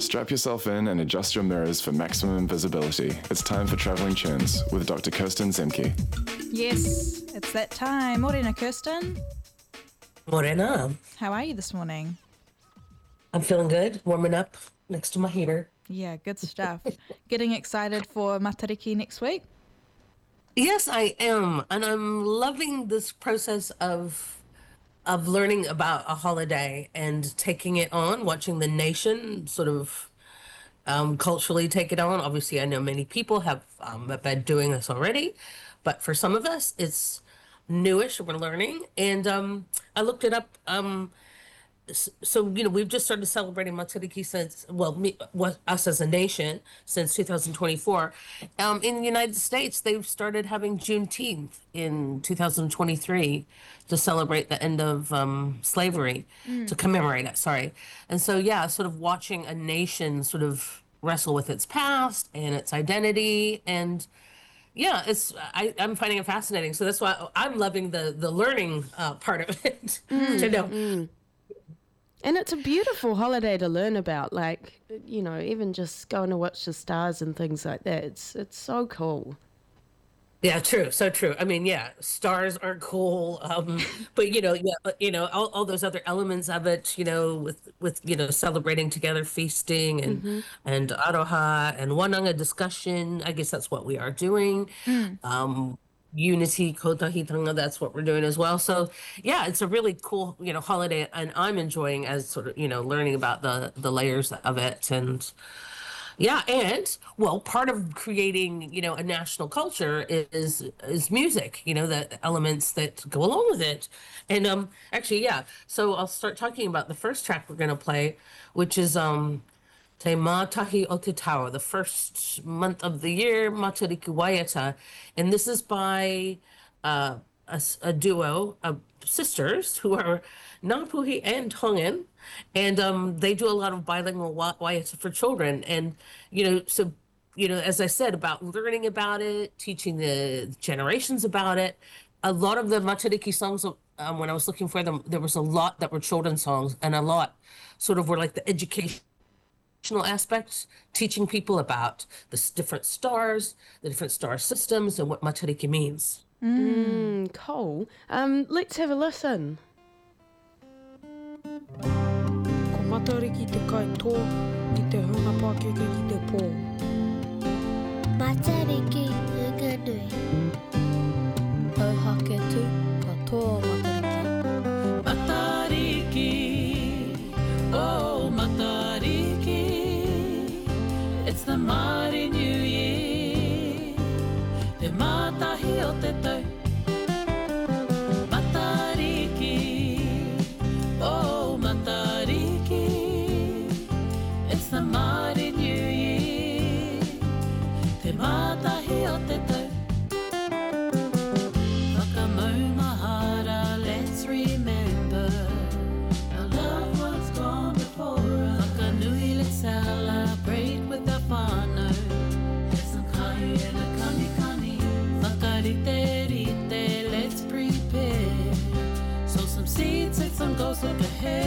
Strap yourself in and adjust your mirrors for maximum visibility. It's time for Travelling Tunes with Dr. Kirsten Zemke. Yes, it's that time. Morena, Kirsten. Morena. How are you this morning? I'm feeling good, warming up next to my heater. Yeah, good stuff. Getting excited for Matariki next week? Yes, I am. And I'm loving this process of learning about a holiday and taking it on, watching the nation sort of culturally take it on. Obviously, I know many people have been doing this already, but for some of us, it's newish. We're learning. And I looked it up. So, we've just started celebrating Matariki since, us as a nation, since 2024. In the United States, they've started having Juneteenth in 2023 to celebrate the end of slavery, to commemorate it, sorry. And so, sort of watching a nation sort of wrestle with its past and its identity. And I'm finding it fascinating. So that's why I'm loving the learning part of it, to know. And it's a beautiful holiday to learn about, like, even just going to watch the stars and things like that. It's so cool. Yeah, true. So true. I mean, stars are cool. But all those other elements of it, with celebrating together, feasting and aroha and wananga discussion. I guess that's what we are doing. Unity, kotahitanga, that's what we're doing as well. So it's a really cool, holiday, and I'm enjoying as sort of, learning about the layers of it. And part of creating, a national culture is music, the elements that go along with it. And so I'll start talking about the first track we're going to play, which is Te Mātahi o Te Tau, the first month of the year, Matariki Waiata. And this is by a duo of sisters who are Ngāpuhi and Tongan. And they do a lot of bilingual waiata for children. And, as I said, about learning about it, teaching the generations about it. A lot of the Matariki songs, when I was looking for them, there was a lot that were children's songs, and a lot sort of were like the educational aspects, teaching people about the different stars, the different star systems, and what Matariki means. Cool. Let's have a listen. Ko Matariki te kai tō, ki te hunga Pākeke ki te pō. Matariki Uganui. Au hake tū, ka tō Matariki. Matariki, oh Matariki, it's the Māori New Year. Te mātahi o te tau. Matariki, oh Matariki, it's the Māori New Year. Te mātahi o te tau. Whakamaumahara, let's remember our loved ones gone before us. Whakanui, let's celebrate with our whānau. There's some kahi and a kanikani. Whakarite, rite, let's prepare. Sow some seeds and some goals look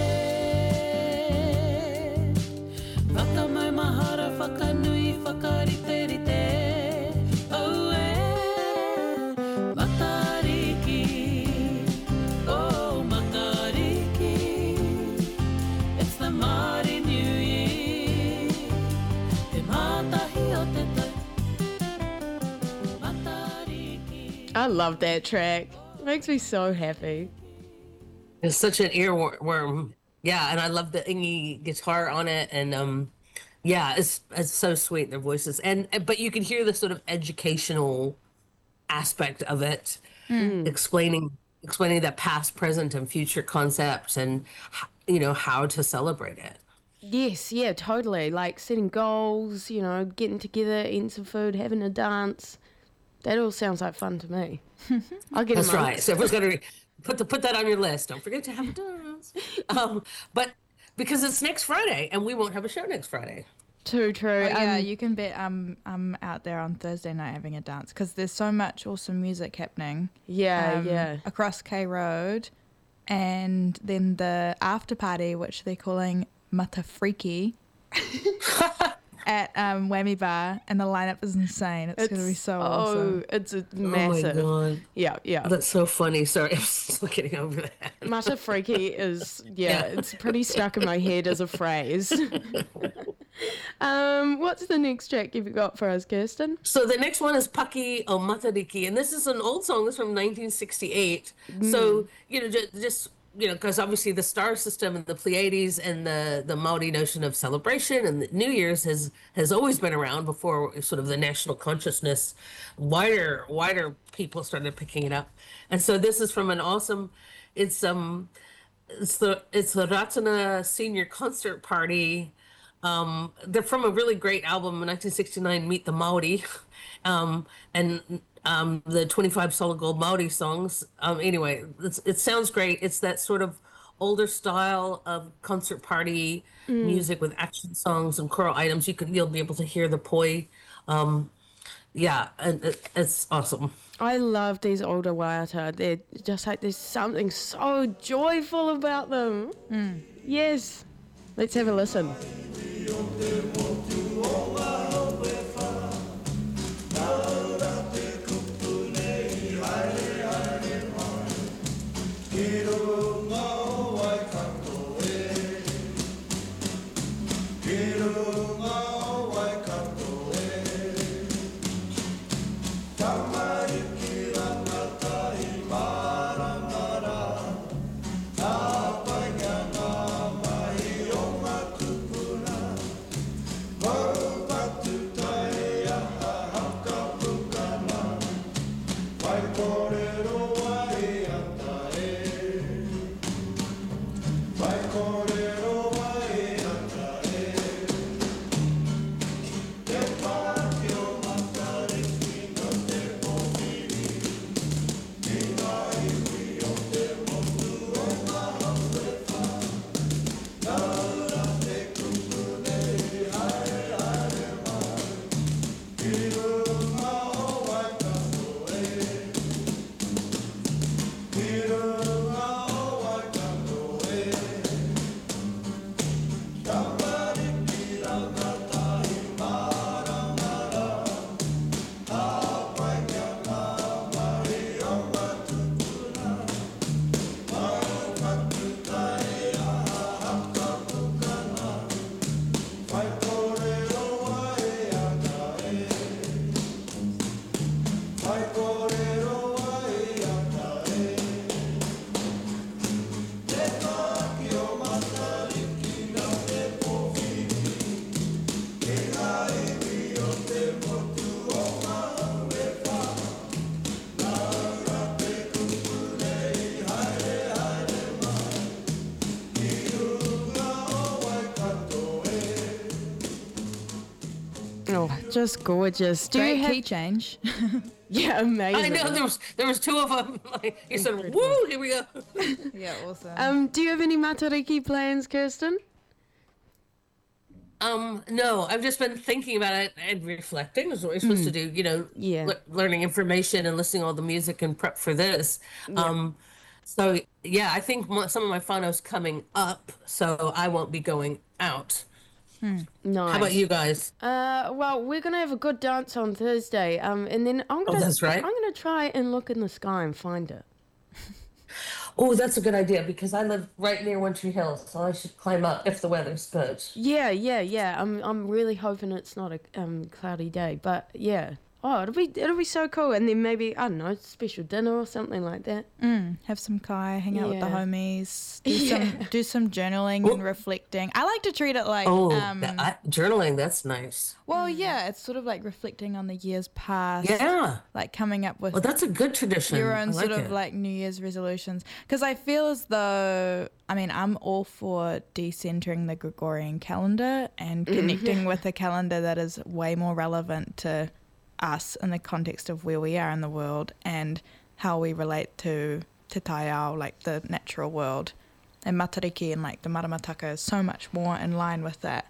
ahead. Whakamaumahara, whakanui, whakarite, rite. Oh, Matariki, oh Matariki, it's the Māori New Year. Te mātahi o te tau. Matariki. I love that track. It makes me so happy. It's such an earworm. Yeah, and I love the ingy guitar on it, and it's so sweet, their voices. But you can hear the sort of educational aspect of it, explaining the past, present, and future concepts, and how to celebrate it. Yes, yeah, totally. Like setting goals, getting together, eating some food, having a dance. That all sounds like fun to me. I'll get That's them right. So everyone's going to put that on your list. Don't forget to have a dance. But because it's next Friday, and we won't have a show next Friday. True. You can bet I'm out there on Thursday night having a dance because there's so much awesome music happening. Yeah. Across K Road, and then the after party, which they're calling Matafriki, at Whammy Bar, and the lineup is insane. It's going to be so awesome. It's a Oh my massive. god, Yeah. that's so funny. Sorry, I'm still getting over that. Mata Freaky is, Yeah. it's pretty stuck in my head as a phrase. What's the next track you've got for us, Kirsten? So the next one is Paki o Matariki, and this is an old song. This is from 1968. So, just because obviously the star system and the Pleiades and the Maori notion of celebration and New Year's has always been around before sort of the national consciousness, wider people started picking it up. And so this is from an awesome, it's the Ratana Senior Concert Party. They're from a really great album, 1969, Meet the Maori, and the 25 Solid Gold Maori songs. Anyway, it sounds great. It's that sort of older style of concert party music with action songs and choral items. You'll be able to hear the poi. And it's awesome. I love these older waiata. They're just like, there's something so joyful about them. Yes. Let's have a listen. Oh, just gorgeous. Do Great you have... key change. Yeah, amazing. I know there was two of them. Like you said, woo, here we go. Yeah, awesome. Do you have any matariki plans, Kirsten? No, I've just been thinking about it and reflecting. Is what we're supposed to do, Yeah. learning information and listening to all the music and prep for this. So yeah, I think some of my whānau's coming up, so I won't be going out. Nice. How about you guys? Well, we're gonna have a good dance on Thursday. And then I'm gonna. that's right. I'm gonna try and look in the sky and find it. Oh, that's a good idea because I live right near One Tree Hill, so I should climb up if the weather's good. Yeah. I'm really hoping it's not a cloudy day, but yeah. Oh, it'll be so cool, and then maybe, I don't know, special dinner or something like that. Have some kai, hang out with the Yeah. homies, do some journaling and reflecting. I like to treat it like Journaling, that's nice. well, yeah, it's sort of like reflecting on the years past. Yeah. Like coming up with Well, that's a good tradition. your own I sort like of it. like New Year's resolutions. Because I feel as though, I mean, I'm all for decentering the Gregorian calendar and connecting with a calendar that is way more relevant to us in the context of where we are in the world and how we relate to Te Taiao, like the natural world. And Matariki and like the Maramataka is so much more in line with that.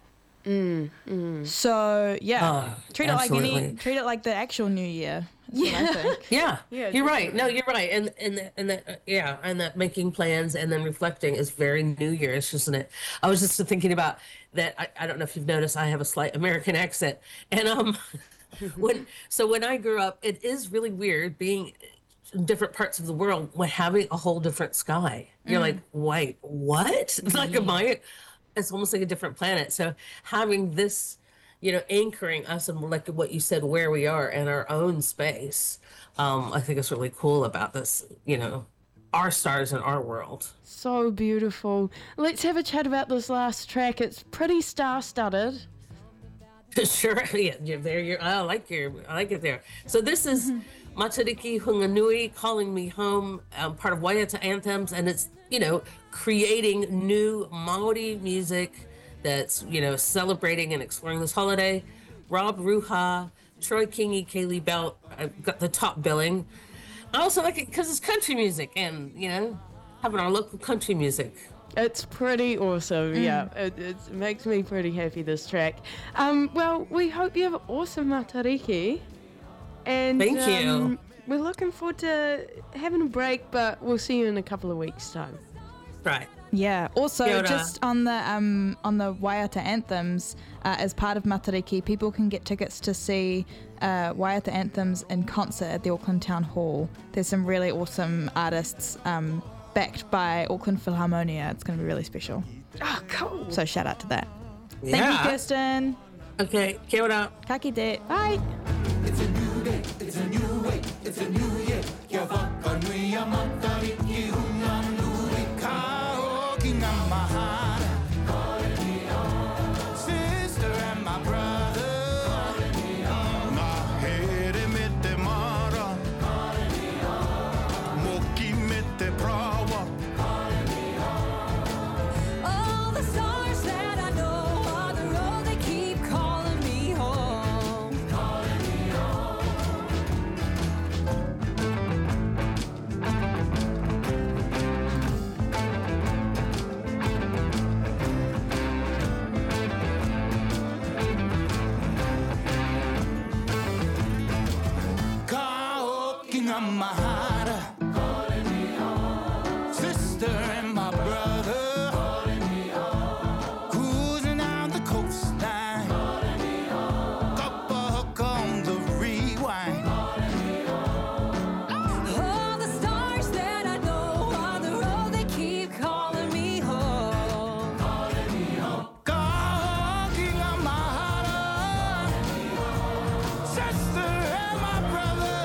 So yeah, treat absolutely. treat it like the actual New Year. That's what I think. Yeah, Yeah, you're right. No, you're right. And that and that making plans and then reflecting is very New Year's, isn't it? I was just thinking about that. I don't know if you've noticed, I have a slight American accent, and when I grew up, it is really weird being in different parts of the world when having a whole different sky. You're like, wait, what? It's like it's almost like a different planet. So having this, anchoring us in, like what you said, where we are in our own space, I think is really cool about this, our stars in our world. So beautiful. Let's have a chat about this last track. It's pretty star-studded. Sure, yeah, I like it there. So this is Matariki Hunganui, Calling Me Home, part of Waiata Anthems, and it's, creating new Maori music that's, celebrating and exploring this holiday. Rob Ruha, Troy Kingi, Kaylee Belt, I've got the top billing. I also like it because it's country music and, having our local country music. It's pretty awesome, yeah. It makes me pretty happy, this track. Well, we hope you have an awesome Matariki. And Thank you. We're looking forward to having a break, but we'll see you in a couple of weeks' time. Right. Yeah. Also, Kia ora. just on the Waiata Anthems, as part of Matariki, people can get tickets to see Waiata Anthems in concert at the Auckland Town Hall. There's some really awesome artists backed by Auckland Philharmonia. It's going to be really special. Oh, cool. So shout out to that. Thank Yeah. you, Kirsten. Okay, kia ora. Ka kite. Bye. It's a new day, it's a new way, it's a new year. Kia whakanui a matariki hunganui ka hoki ngā mahara. Sister and my brother. Ngā here me te mara. Moki me te prawa. All the stars that I know on the road, they keep calling me home. Ka hoki ngā mahara. Sister and my brother. Cruising down the coastline. Cup of hook on the rewind. All the stars that I know on the road, they keep calling me home. Ka hoki ngā mahara. Sister and my brother.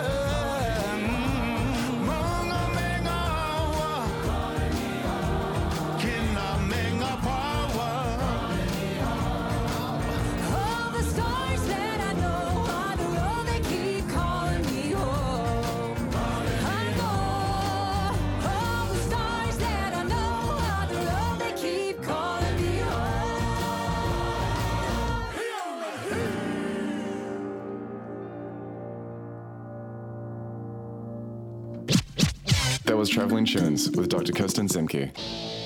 Monga me ngā awa. Kina me ngā pawa. All the stars that I know on the road, they keep calling me home. I go. All the stars that I know on the road, they keep calling me home. That was Traveling Tunes with Dr. Kirsten Zemke.